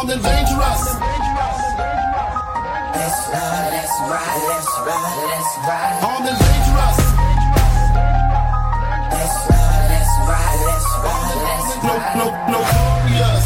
Armed and dangerous. Let's ride, let's ride, let's ride, let's ride. Armed and dangerous. Let's ride, let's ride, let's ride, let's ride. Notorious.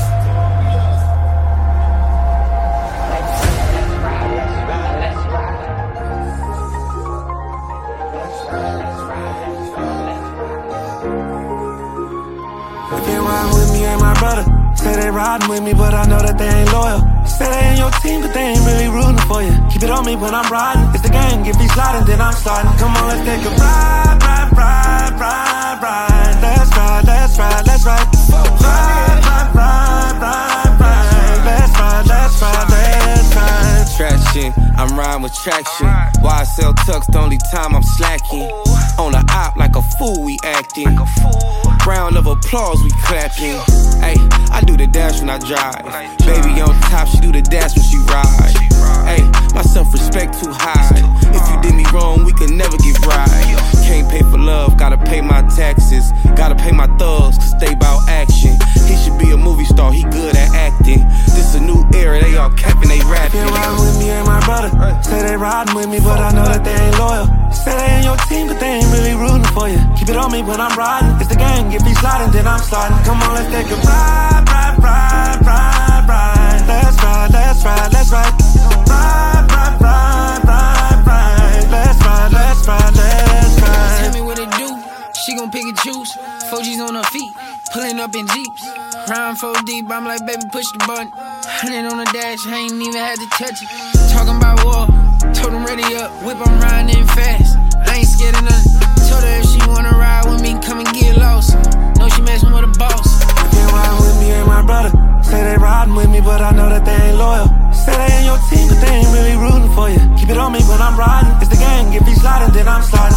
If you ride with me, ain't my brother. Say they riding with me, but I know that they ain't loyal. Say they ain't your team, but they ain't really rooting for you. Keep it on me when I'm riding. It's the game, get me sliding, then I'm sliding. Come on, let's take a ride, ride, ride, ride, ride. Let's ride, let's ride, let's ride. Ride, ride, ride, ride, ride. Let's ride, let's ride, let's ride. Traction, I'm riding with traction. Why I sell tucks the only time I'm slacking. On the op like a fool, we acting. Round of applause, we clapping. Ay, I do the dash when I drive. Baby on top, she do the dash when she ride. Ay, my self-respect too high. If you did me wrong, we could never get right. Can't pay for love, gotta pay my taxes. Gotta pay my thugs, cause they bout action. He should be a movie star, he good at acting. This a new era, they all capping, they rapping. If you ride with me, ain't my brother. Say they riding with me, but I know that they ain't loyal. Say they ain't your team, but they ain't really rooting for you. Keep it on me when I'm riding. It's the game, get me sliding, then I'm sliding. Come on, let's take a ride, ride, ride, ride, ride. Let's ride, let's ride, let's ride. Ride, ride, ride, ride, ride. Let's ride, let's ride, let's ride. Tell me what it do, she gon' pick and choose. 4G's on her feet, pulling up in Jeeps. Round 4 deep, I'm like, baby, push the button. 100 on the dash, I ain't even had to touch it. Talking about war, told him ready up, whip, I'm riding in fast. I ain't scared of nothing. Told her if she wanna ride with me, come and get lost. Know she messing with a boss. If you ride with me, ain't my brother. Say they riding with me, but I know that they ain't loyal. Say they ain't your team, but they ain't really rooting for you. Keep it on me when I'm riding. It's the game, get me sliding, then I'm sliding.